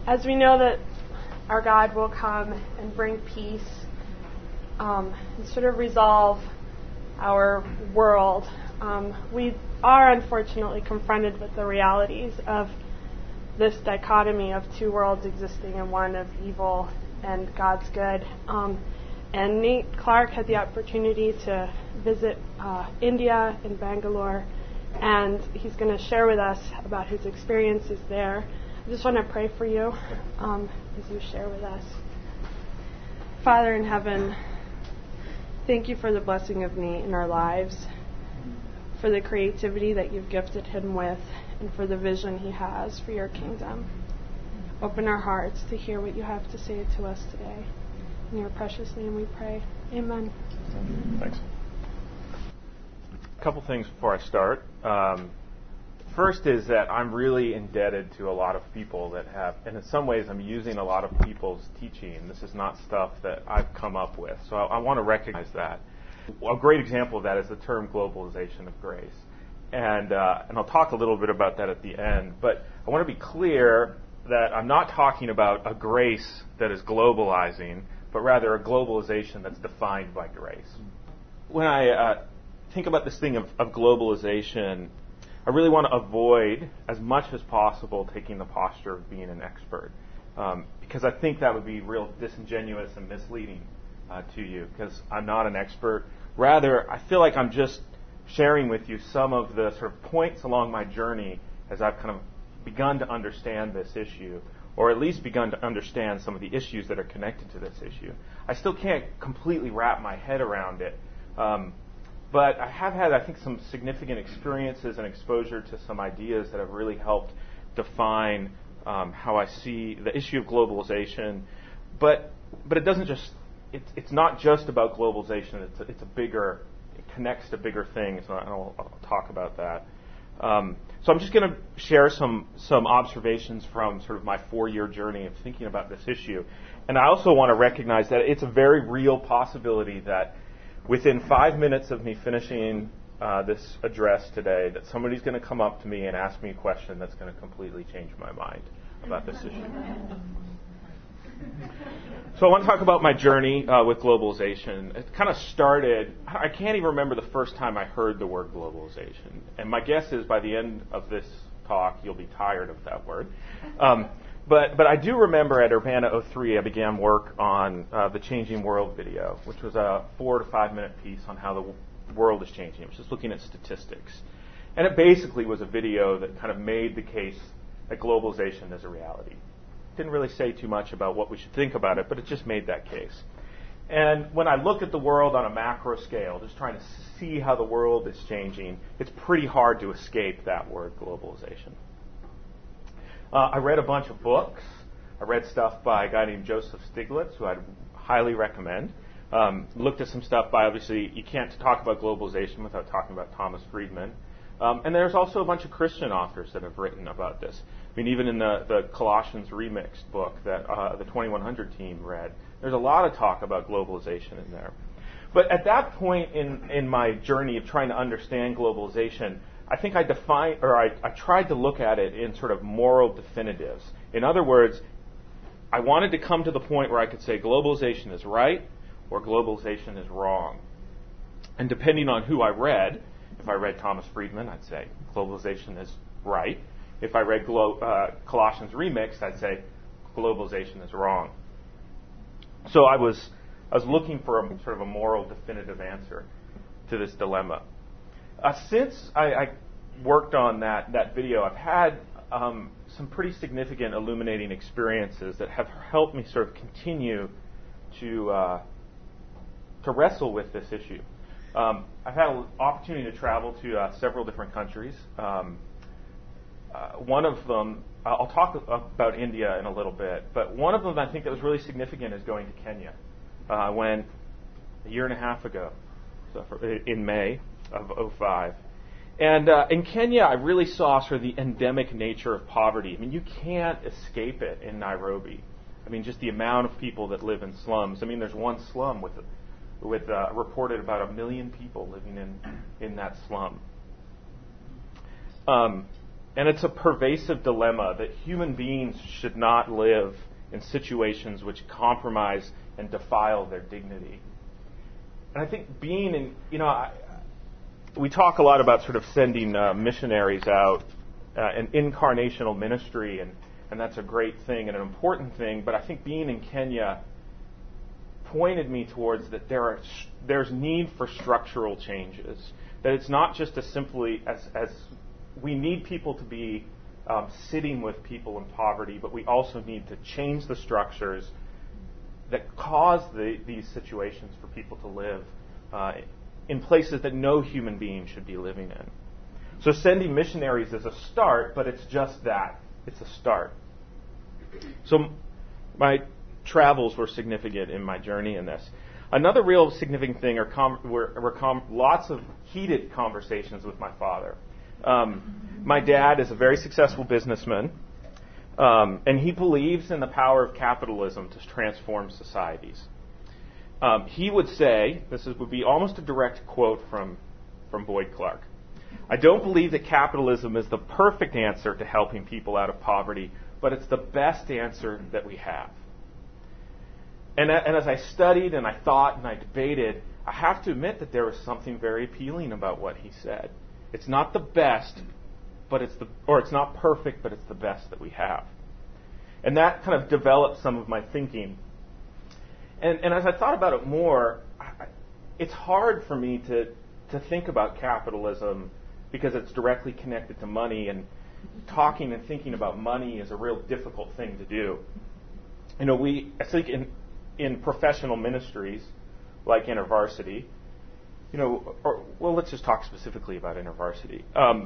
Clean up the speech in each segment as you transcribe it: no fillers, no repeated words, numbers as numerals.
as we know that our God will come and bring peace and sort of resolve our world, we are unfortunately confronted with the realities of this dichotomy of two worlds existing and one of evil and God's good. And Nate Clark had the opportunity to visit India in Bangalore, and he's going to share with us about his experiences there. I just want to pray for you as you share with us. Father in heaven, thank you for the blessing of Nate in our lives, for the creativity that you've gifted him with, and for the vision he has for your kingdom. Open our hearts to hear what you have to say to us today. In your precious name we pray. Amen. Thanks. A couple things before I start. First is that I'm really indebted to a lot of people that have, and in some ways I'm using a lot of people's teaching. This is not stuff that I've come up with. So I want to recognize that. A great example of that is the term globalization of grace. And I'll talk a little bit about that at the end. But I want to be clear that I'm not talking about a grace that is globalizing, but rather a globalization that's defined by grace. When I think about this thing of globalization, I really want to avoid, as much as possible, taking the posture of being an expert, because I think that would be real disingenuous and misleading to you, because I'm not an expert. Rather, I feel like I'm just sharing with you some of the sort of points along my journey as I've kind of begun to understand this issue, or at least begun to understand some of the issues that are connected to this issue. I still can't completely wrap my head around it, but I have had, I think, some significant experiences and exposure to some ideas that have really helped define how I see the issue of globalization. But it doesn't just, it's not just about globalization. It's a bigger, it connects to bigger things, and I'll talk about that. So I'm just going to share some observations from sort of my 4-year journey of thinking about this issue. And I also want to recognize that it's a very real possibility that within 5 minutes of me finishing this address today, that somebody's going to come up to me and ask me a question that's going to completely change my mind about this issue. So I want to talk about my journey with globalization. It kind of started, I can't even remember the first time I heard the word globalization. And my guess is by the end of this talk, you'll be tired of that word. But I do remember at Urbana 03, I began work on the Changing World video, which was a 4 to 5 minute piece on how the world is changing. It was just looking at statistics. And it basically was a video that kind of made the case that globalization is a reality. Didn't really say too much about what we should think about it, but it just made that case. And when I look at the world on a macro scale, just trying to see how the world is changing, it's pretty hard to escape that word globalization. I read a bunch of books. I read stuff by a guy named Joseph Stiglitz, who I'd highly recommend. Looked at some stuff by, obviously, you can't talk about globalization without talking about Thomas Friedman. And there's also a bunch of Christian authors that have written about this. I mean, even in the Colossians Remixed book that the 2100 team read, there's a lot of talk about globalization in there. But at that point in my journey of trying to understand globalization, I think I tried to look at it in sort of moral definitives. In other words, I wanted to come to the point where I could say globalization is right or globalization is wrong. And depending on who I read, if I read Thomas Friedman, I'd say globalization is right. If I read Colossians Remixed, I'd say globalization is wrong. So I was looking for sort of a moral definitive answer to this dilemma. Since I worked on that video, I've had some pretty significant illuminating experiences that have helped me sort of continue to wrestle with this issue. I've had an opportunity to travel to several different countries. One of them, I'll talk about India in a little bit, but one of them I think that was really significant is going to Kenya. I went a year and a half ago, so in May of 2005. And in Kenya, I really saw sort of the endemic nature of poverty. I mean, you can't escape it in Nairobi. I mean, just the amount of people that live in slums. I mean, there's one slum with reported about 1 million people living in that slum. And it's a pervasive dilemma that human beings should not live in situations which compromise and defile their dignity. And I think being in, we talk a lot about sort of sending missionaries out and incarnational ministry, and that's a great thing and an important thing, but I think being in Kenya pointed me towards that there's need for structural changes, that it's not just as simply as we need people to be sitting with people in poverty, but we also need to change the structures that cause these situations for people to live in places that no human being should be living in. So sending missionaries is a start, but it's just that. It's a start. So my travels were significant in my journey in this. Another real significant thing were lots of heated conversations with my father. My dad is a very successful businessman, and he believes in the power of capitalism to transform societies. He would say, would be almost a direct quote from Boyd Clark, "I don't believe that capitalism is the perfect answer to helping people out of poverty, but it's the best answer that we have." And as I studied and I thought and I debated, I have to admit that there was something very appealing about what he said. It's not the best, it's not perfect, but it's the best that we have. And that kind of developed some of my thinking. And as I thought about it more, it's hard for me to think about capitalism because it's directly connected to money, and talking and thinking about money is a real difficult thing to do. I think in professional ministries like InterVarsity, let's just talk specifically about InterVarsity.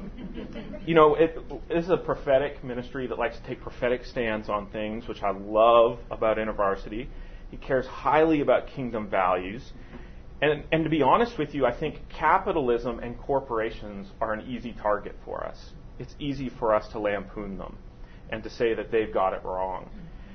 It is a prophetic ministry that likes to take prophetic stands on things, which I love about InterVarsity. He cares highly about kingdom values. And to be honest with you, I think capitalism and corporations are an easy target for us. It's easy for us to lampoon them and to say that they've got it wrong.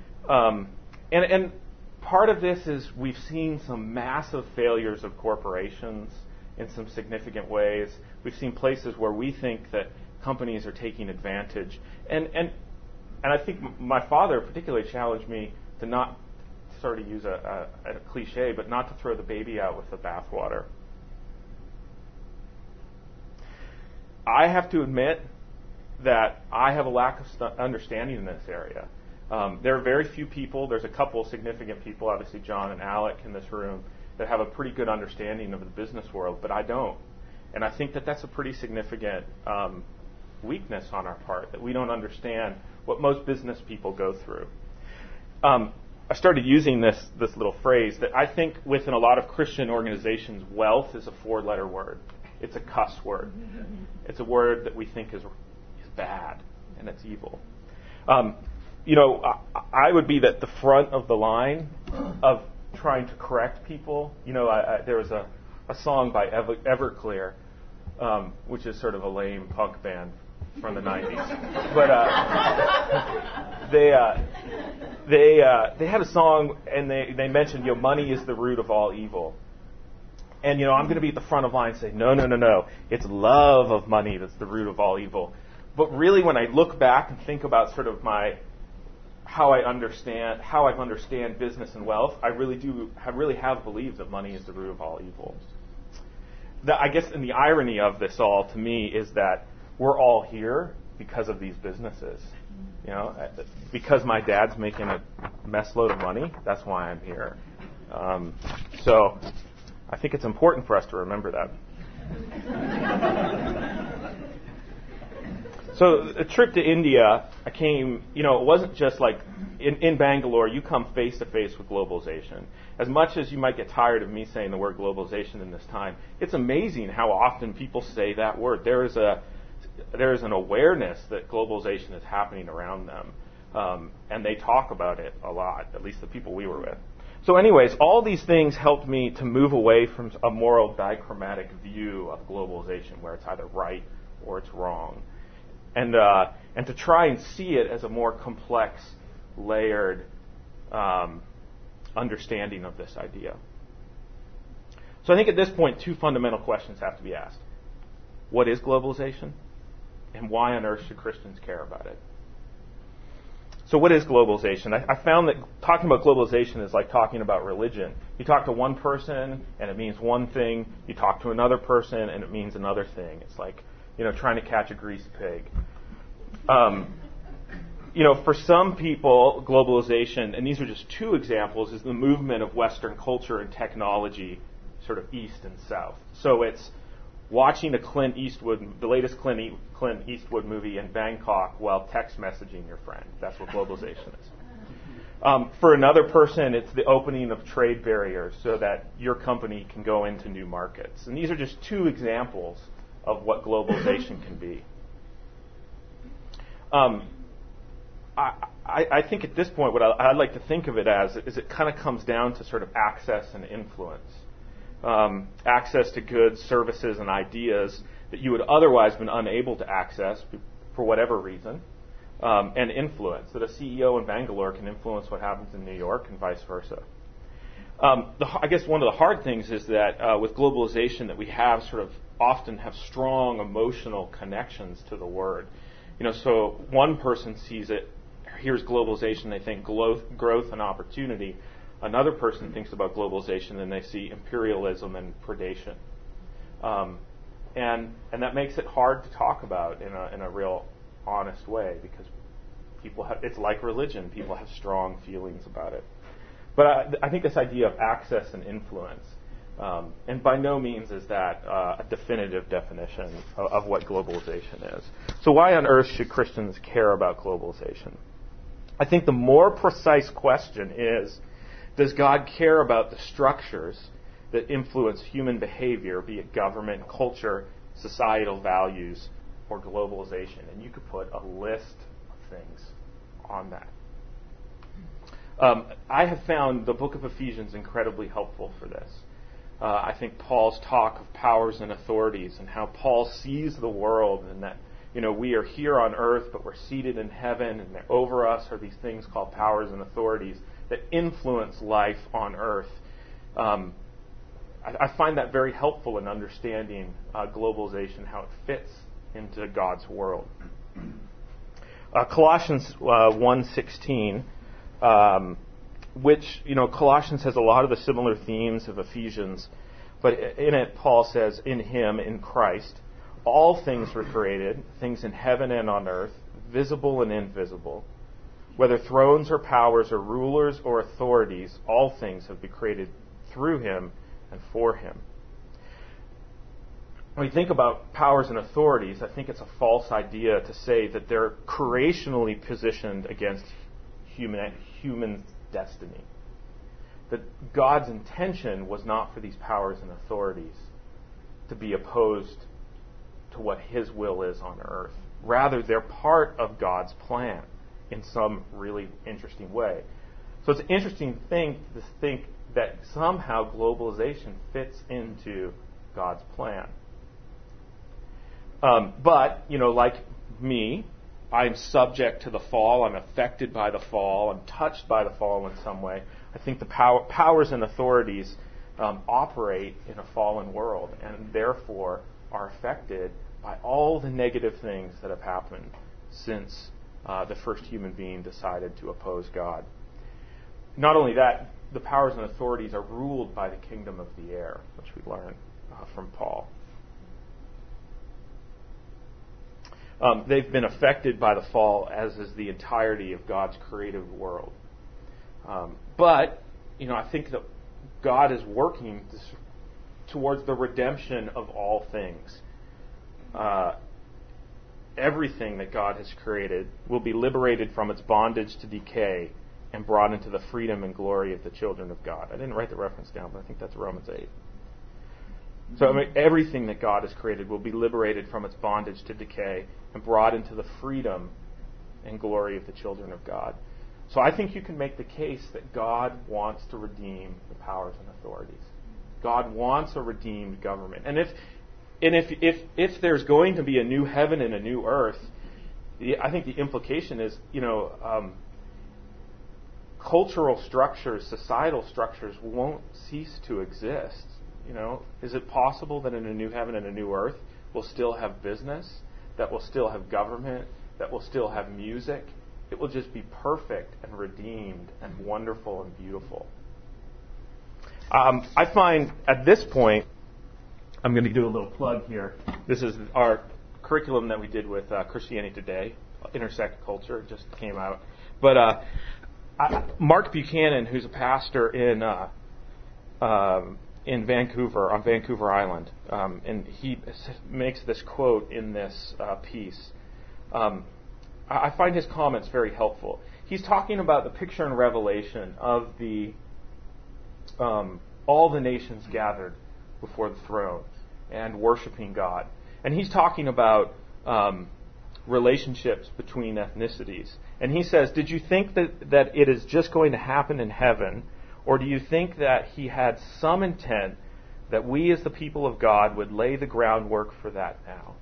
And part of this is we've seen some massive failures of corporations in some significant ways. We've seen places where we think that companies are taking advantage. And I think my father particularly challenged me to not sort of use a cliche, but not to throw the baby out with the bathwater. I have to admit that I have a lack of understanding in this area. There are very few people. There's a couple of significant people, obviously John and Alec in this room, that have a pretty good understanding of the business world, but I don't. And I think that that's a pretty significant weakness on our part, that we don't understand what most business people go through. I started using this little phrase that I think within a lot of Christian organizations, wealth is a 4-letter word. It's a cuss word. It's a word that we think is bad and it's evil. I would be at the front of the line of trying to correct people. There was a song by Everclear, which is sort of a lame punk band from the 90s. But they had a song, and they mentioned, money is the root of all evil. And, I'm going to be at the front of the line and say, no. It's love of money that's the root of all evil. But really, when I look back and think about sort of how I understand business and wealth, I really have believed that money is the root of all evil. I guess, and the irony of this all to me is that we're all here because of these businesses. Because my dad's making a mess load of money, that's why I'm here. So I think it's important for us to remember that. So a trip to India, I came, it wasn't just like in Bangalore, you come face to face with globalization. As much as you might get tired of me saying the word globalization in this time, it's amazing how often people say that word. There is an awareness that globalization is happening around them. And they talk about it a lot, at least the people we were with. So anyways, all these things helped me to move away from a moral dichromatic view of globalization where it's either right or it's wrong. And to try and see it as a more complex, layered understanding of this idea. So I think at this point, 2 fundamental questions have to be asked. What is globalization? and why on earth should Christians care about it? So what is globalization? I found that talking about globalization is like talking about religion. You talk to one person and it means one thing. You talk to another person and it means another thing. It's like, trying to catch a greased pig. For some people, globalization, and these are just two examples, is the movement of Western culture and technology sort of east and south. So it's watching the latest Clint Eastwood movie in Bangkok while text messaging your friend. That's what globalization is. For another person, it's the opening of trade barriers so that your company can go into new markets. And these are just two examples of what globalization can be. I think at this point, what I'd like to think of it as is it kind of comes down to sort of access and influence. Access to goods, services, and ideas that you would otherwise been unable to access for whatever reason, and influence, that a CEO in Bangalore can influence what happens in New York and vice versa. I guess one of the hard things is that with globalization that we have often have strong emotional connections to the word. So one person hears globalization, they think growth and opportunity. Another person thinks about globalization and they see imperialism and predation. And that makes it hard to talk about in a real honest way because it's like religion. People have strong feelings about it. But I think this idea of access and influence, and by no means is that a definitive definition of what globalization is. So why on earth should Christians care about globalization? I think the more precise question is, does God care about the structures that influence human behavior, be it government, culture, societal values, or globalization? And you could put a list of things on that. I have found the book of Ephesians incredibly helpful for this. I think Paul's talk of powers and authorities and how Paul sees the world and that we are here on earth but we're seated in heaven and over us are these things called powers and authorities that influence life on earth. I find that very helpful in understanding globalization, how it fits into God's world. Colossians 1:16, which, Colossians has a lot of the similar themes of Ephesians, but in it Paul says, in him, in Christ, all things were created, things in heaven and on earth, visible and invisible. Whether thrones or powers or rulers or authorities, all things have been created through him and for him. When we think about powers and authorities, I think it's a false idea to say that they're creationally positioned against human destiny. That God's intention was not for these powers and authorities to be opposed to what his will is on earth. Rather, they're part of God's plan in some really interesting way. So it's an interesting thing to think that somehow globalization fits into God's plan. But, like me, I'm subject to the fall. I'm affected by the fall. I'm touched by the fall in some way. I think the powers and authorities operate in a fallen world and therefore are affected by all the negative things that have happened since the first human being decided to oppose God. Not only that, the powers and authorities are ruled by the kingdom of the air, which we learn from Paul. They've been affected by the fall, as is the entirety of God's creative world. But I think that God is working towards the redemption of all things. Everything that God has created will be liberated from its bondage to decay and brought into the freedom and glory of the children of God. I didn't write the reference down, but I think that's Romans 8. So everything that God has created will be liberated from its bondage to decay and brought into the freedom and glory of the children of God. So I think you can make the case that God wants to redeem the powers and authorities. God wants a redeemed government. And if there's going to be a new heaven and a new earth, I think the implication is, cultural structures, societal structures won't cease to exist. Is it possible that in a new heaven and a new earth we'll still have business, that will still have government, that will still have music. It will just be perfect and redeemed and wonderful and beautiful. I find at this point, I'm going to do a little plug here. This is our curriculum that we did with Christianity Today, Intersect Culture. It just came out. But Mark Buchanan, who's a pastor in Vancouver, on Vancouver Island, and he makes this quote in this piece. I find his comments very helpful. He's talking about the picture in Revelation of the all the nations gathered before the throne and worshiping God. And he's talking about relationships between ethnicities. And he says, did you think that it is just going to happen in heaven, or do you think that he had some intent that we as the people of God would lay the groundwork for that now?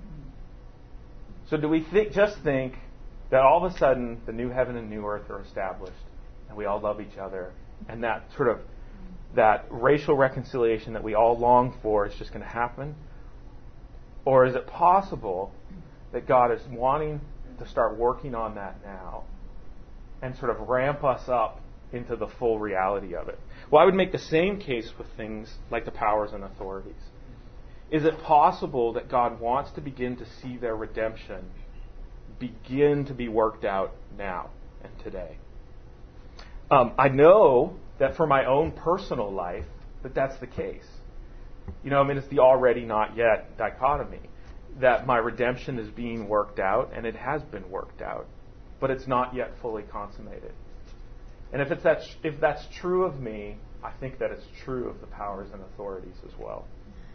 So do we just think that all of a sudden the new heaven and new earth are established and we all love each other, and that sort of that racial reconciliation that we all long for is just going to happen? Or is it possible that God is wanting to start working on that now and sort of ramp us up into the full reality of it? Well, I would make the same case with things like the powers and authorities. Is it possible that God wants to begin to see their redemption begin to be worked out now and today? I know that for my own personal life that that's the case. It's the already not yet dichotomy, that my redemption is being worked out, and it has been worked out, but it's not yet fully consummated. And if that's true of me, I think that it's true of the powers and authorities as well.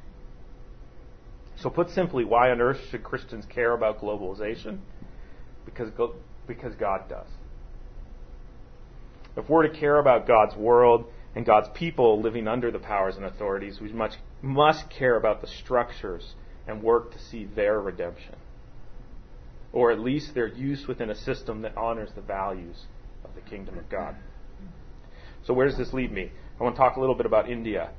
So put simply, why on earth should Christians care about globalization? Because God does. If we're to care about God's world and God's people living under the powers and authorities, we must care about the structures and work to see their redemption, or at least their use within a system that honors the values of the kingdom of God. So where does this lead me? I want to talk a little bit about India.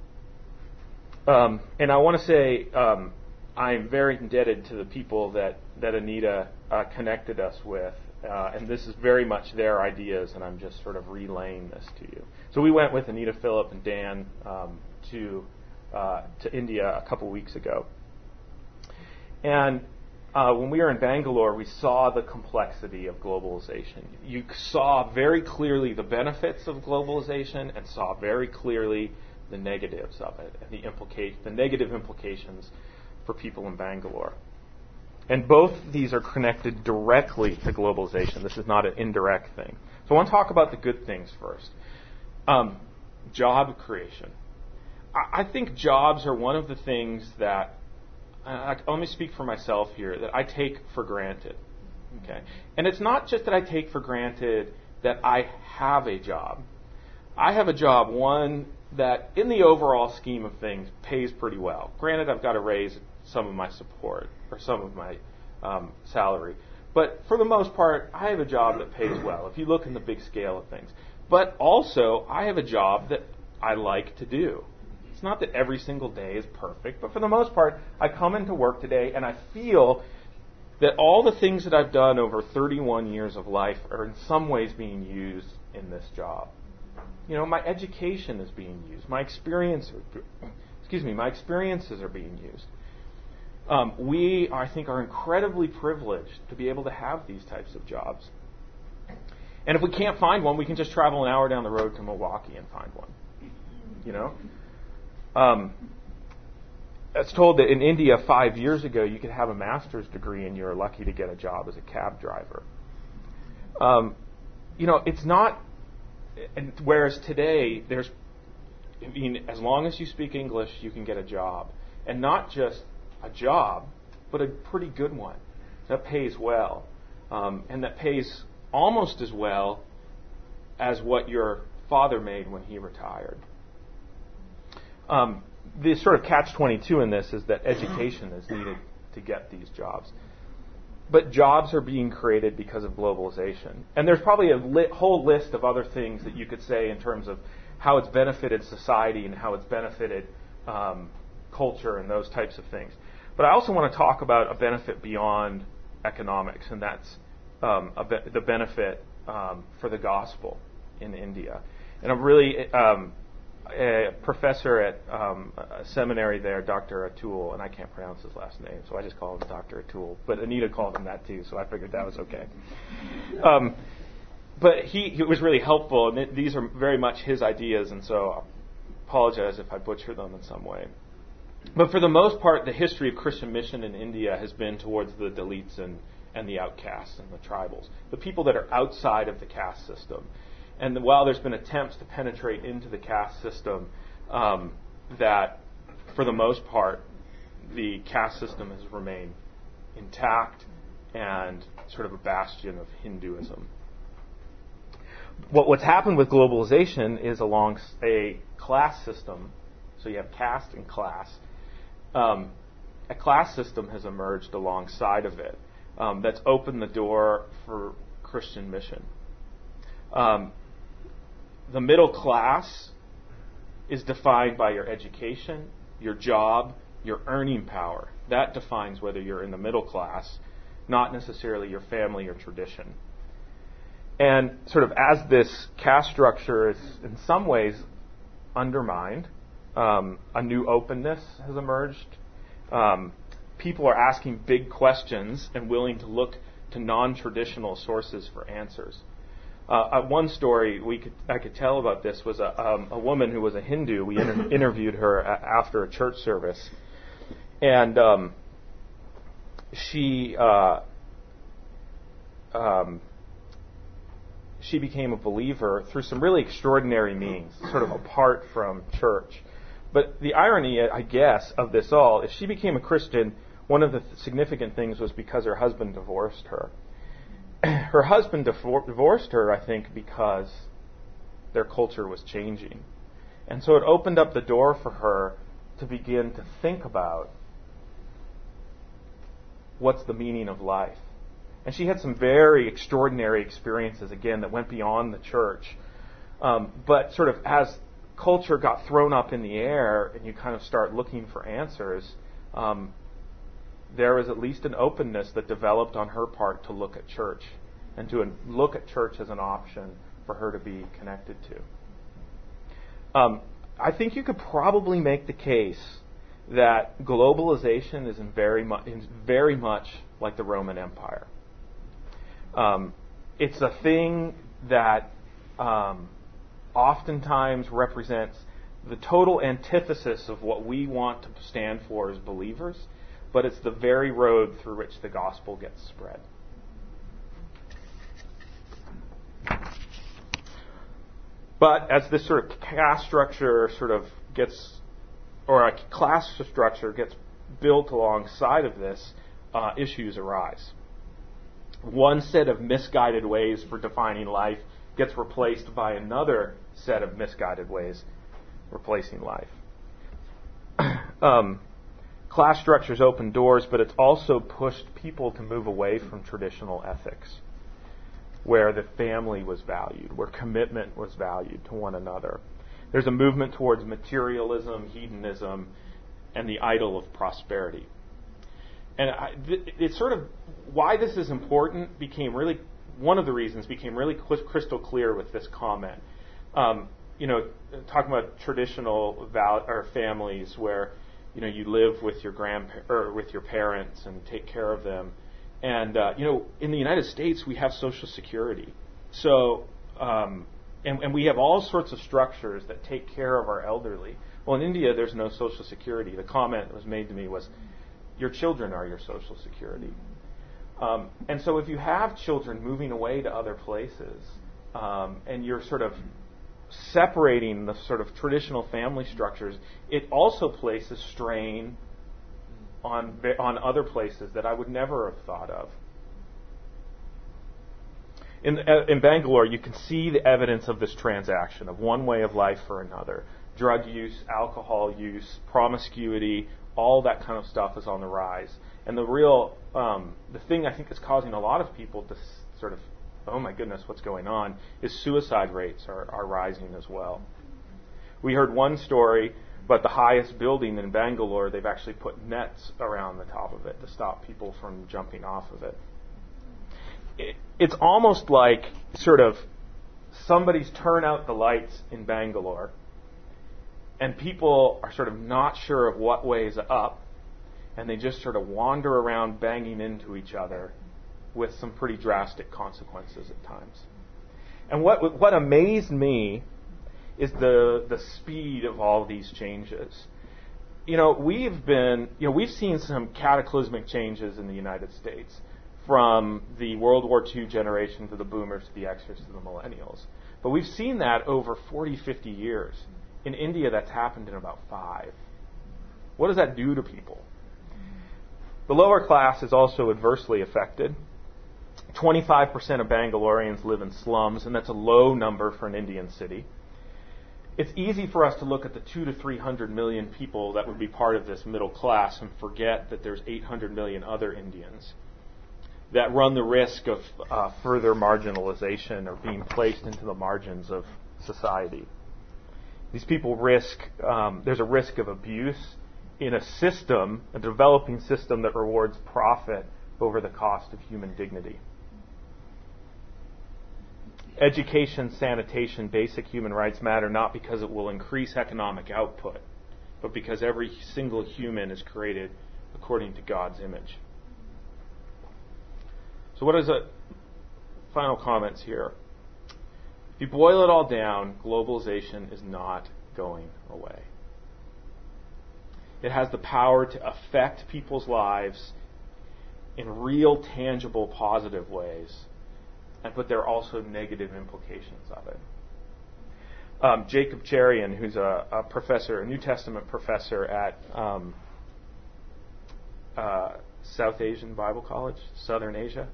And I want to say I'm very indebted to the people that Anita connected us with. And this is very much their ideas, and I'm just sort of relaying this to you. So we went with Anita, Philip, and Dan to India a couple weeks ago. And when we were in Bangalore, we saw the complexity of globalization. You saw very clearly the benefits of globalization and saw very clearly the negatives of it and the negative implications for people in Bangalore. And both these are connected directly to globalization. This is not an indirect thing. So I want to talk about the good things first. Job creation. I think jobs are one of the things that, let me speak for myself here, that I take for granted. Okay? And it's not just that I take for granted that I have a job. I have a job, one that in the overall scheme of things pays pretty well. Granted, I've got to raise some of my support or some of my salary. But for the most part, I have a job that pays well, if you look in the big scale of things. But also, I have a job that I like to do. It's not that every single day is perfect, but for the most part, I come into work today and I feel that all the things that I've done over 31 years of life are in some ways being used in this job. My education is being used. My experiences are being used. We, I think, are incredibly privileged to be able to have these types of jobs. And if we can't find one, we can just travel an hour down the road to Milwaukee and find one. It's told that in India 5 years ago, you could have a master's degree and you're lucky to get a job as a cab driver. It's not, and whereas today, as long as you speak English, you can get a job. And not just a job, but a pretty good one that pays well, and that pays almost as well as what your father made when he retired. The sort of catch-22 in this is that education is needed to get these jobs. But jobs are being created because of globalization. And there's probably a whole list of other things that you could say in terms of how it's benefited society and how it's benefited culture and those types of things. But I also want to talk about a benefit beyond economics, and that's the benefit for the gospel in India. And I'm really a professor at a seminary there, Dr. Atul, and I can't pronounce his last name, so I just call him Dr. Atul. But Anita called him that too, so I figured that was okay. But he was really helpful, and these are very much his ideas, and so I apologize if I butcher them in some way. But for the most part, the history of Christian mission in India has been towards the Dalits and the outcasts and the tribals, the people that are outside of the caste system. And while there's been attempts to penetrate into the caste system, that for the most part, the caste system has remained intact and sort of a bastion of Hinduism. What's happened with globalization is along a class system, so you have caste and class. A class system has emerged alongside of it that's opened the door for Christian mission. The middle class is defined by your education, your job, your earning power. That defines whether you're in the middle class, not necessarily your family or tradition. And sort of as this caste structure is in some ways undermined, a new openness has emerged. People are asking big questions and willing to look to non-traditional sources for answers. One story I could tell about this was a woman who was a Hindu. We interviewed her after a church service, and she became a believer through some really extraordinary means, sort of apart from church. But the irony, I guess, of this all is she became a Christian. One of the significant things was because her husband divorced her. Her husband divorced her, I think, because their culture was changing. And so it opened up the door for her to begin to think about what's the meaning of life. And she had some very extraordinary experiences, again, that went beyond the church. But sort of as culture got thrown up in the air and you kind of start looking for answers, there was at least an openness that developed on her part to look at church and to look at church as an option for her to be connected to. I think you could probably make the case that globalization is very much like the Roman Empire. It's a thing that oftentimes represents the total antithesis of what we want to stand for as believers, but it's the very road through which the gospel gets spread. But as this sort of caste structure or a class structure gets built alongside of this, issues arise. One set of misguided ways for defining life gets replaced by another set of misguided ways replacing life. Class structures open doors, but it's also pushed people to move away from traditional ethics, where the family was valued, where commitment was valued to one another. There's a movement towards materialism, hedonism, and the idol of prosperity. And it's sort of why this is important one of the reasons became really crystal clear with this comment. Talking about traditional families where you live with your with your parents and take care of them. And in the United States we have Social Security, so and we have all sorts of structures that take care of our elderly. Well, in India there's no Social Security. The comment that was made to me was, your children are your Social Security. And so if you have children moving away to other places, and you're sort of separating the sort of traditional family structures, it also places strain on other places that I would never have thought of. In Bangalore, you can see the evidence of this transaction of one way of life for another. Drug use, alcohol use, promiscuity, all that kind of stuff is on the rise. And the thing I think is causing a lot of people to sort of, oh my goodness, what's going on, is suicide rates are rising as well. We heard one story But the highest building in Bangalore, they've actually put nets around the top of it to stop people from jumping off of it. It's almost like sort of somebody's turned out the lights in Bangalore, and people are sort of not sure of what way is up, and they just sort of wander around banging into each other with some pretty drastic consequences at times. And what amazed me is the speed of all these changes. We've seen some cataclysmic changes in the United States, from the World War II generation to the boomers to the Xers to the millennials. But we've seen that over 40, 50 years. In India, that's happened in about 5. What does that do to people? The lower class is also adversely affected. 25% of Bangaloreans live in slums, and that's a low number for an Indian city. It's easy for us to look at the 200 to 300 million people that would be part of this middle class and forget that there's 800 million other Indians that run the risk of further marginalization or being placed into the margins of society. These people there's a risk of abuse in a developing system that rewards profit over the cost of human dignity. Education, sanitation, basic human rights matter not because it will increase economic output, but because every single human is created according to God's image. So what is final comments here? If you boil it all down, globalization is not going away. It has the power to affect people's lives in real, tangible, positive ways, but there are also negative implications of it. Jacob Cherian, who's a professor, a New Testament professor at South Asian Bible College, Southern Asia,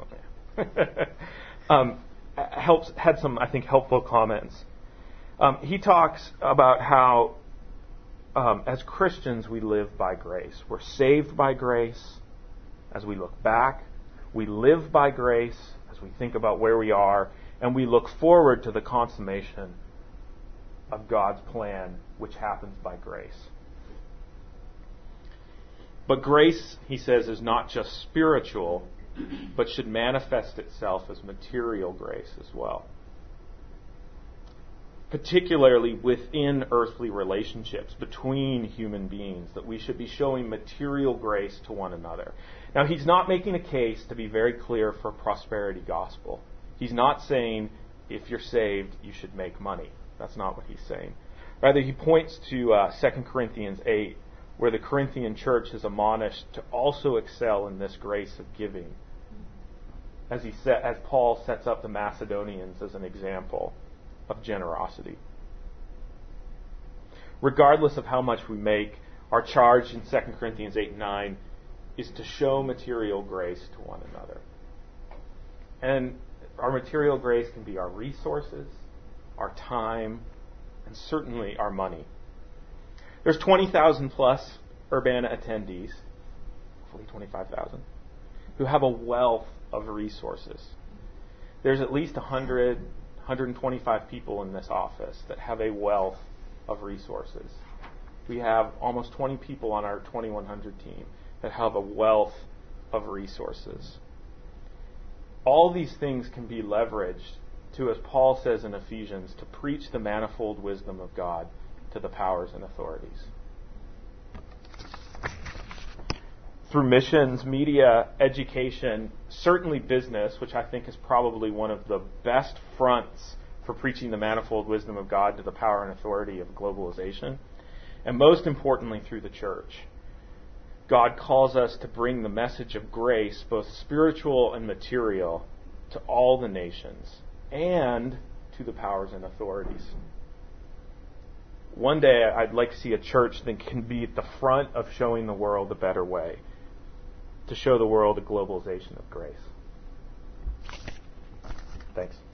had some, I think, helpful comments. He talks about how, as Christians, we live by grace. We're saved by grace. As we look back, we live by grace as we think about where we are, and we look forward to the consummation of God's plan, which happens by grace. But grace, he says, is not just spiritual, but should manifest itself as material grace as well. Particularly within earthly relationships between human beings, that we should be showing material grace to one another. Now, he's not making a case, to be very clear, for a prosperity gospel. He's not saying, if you're saved, you should make money. That's not what he's saying. Rather, he points to 2 Corinthians 8, where the Corinthian church is admonished to also excel in this grace of giving, as Paul sets up the Macedonians as an example of generosity. Regardless of how much we make, our charge in 2 Corinthians 8 and 9 is to show material grace to one another. And our material grace can be our resources, our time, and certainly our money. There's 20,000 plus Urbana attendees, hopefully 25,000, who have a wealth of resources. There's at least 100, 125 people in this office that have a wealth of resources. We have almost 20 people on our 2100 team that have a wealth of resources. All these things can be leveraged to, as Paul says in Ephesians, to preach the manifold wisdom of God to the powers and authorities. Through missions, media, education, certainly business, which I think is probably one of the best fronts for preaching the manifold wisdom of God to the power and authority of globalization, and most importantly through the church. God calls us to bring the message of grace, both spiritual and material, to all the nations and to the powers and authorities. One day I'd like to see a church that can be at the front of showing the world a better way, to show the world a globalization of grace. Thanks.